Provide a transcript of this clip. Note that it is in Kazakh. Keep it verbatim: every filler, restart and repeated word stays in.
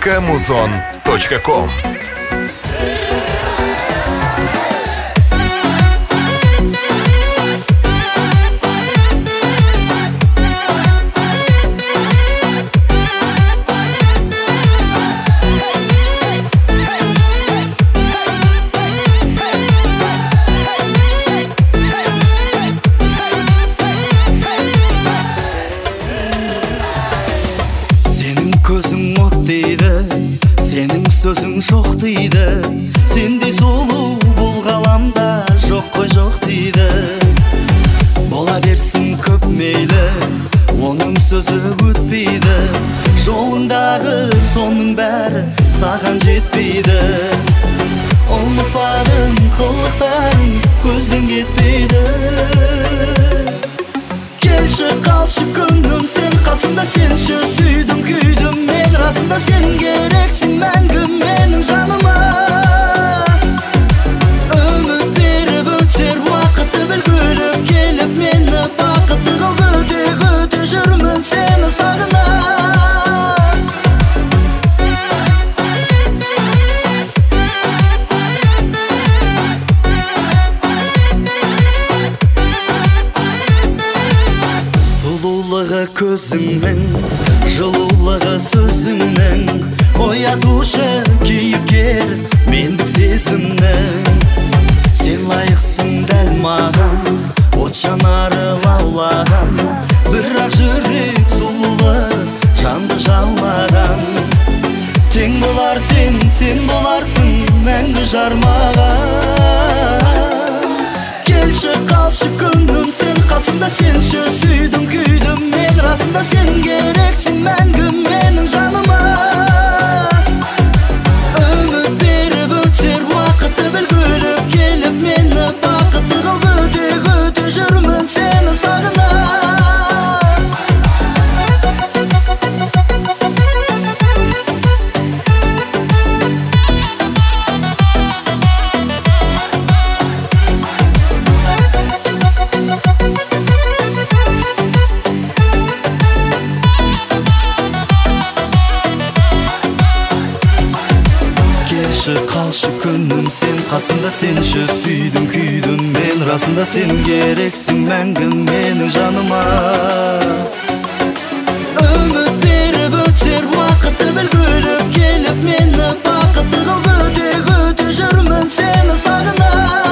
точка музон точка ком. Сөзің жоқ дейді, сендей сұлу бұл ғаламда жоқ қой жоқ дейді. Бола берсін көп мейлі, оның сөзі өтпейді. Жолыңдағы соның бәрі саған жетпейді. Ұмытпадың қылықтарың көзден кетпейді. Келші қалшы күнім, сен қасымда, сенші сүйдім күйдім мен. Расында сен керексің мәңгі менің жаныма. Үміт беріп өтер уақытты біл, күліп келіп мені бақытты қыл. Өте өте жүрмін сені сағына. Сұлулығы көзіңнің, жылулығы сөзіңнің, оятушы кейіпкер мендік сезімнің. Сен лайықсың дәл маған, от жанары лаулаған. Бірақ жүрек сұлулық жанды жалмаған. Тең болар сен, сен боларсың мәңгі жармаған. Келші қалшы күнім, сен қасымда, сенші сүйдім күйдім мен. Расында сен керексің мәңгі менің жаныма. Үміт беріп өтер уақытты біл, күліп келіп мені бақытты қыл. Өте өте жүрмін сені сағына. Қалшы күнім, сен қасымда, сенші сүйдім күйдім мен. Расында сен керексің мәңгі менің жаныма. Үміт беріп өтер уақытты біл, күліп келіп мені бақытты қыл. Өте өте жүрмін сені сағына.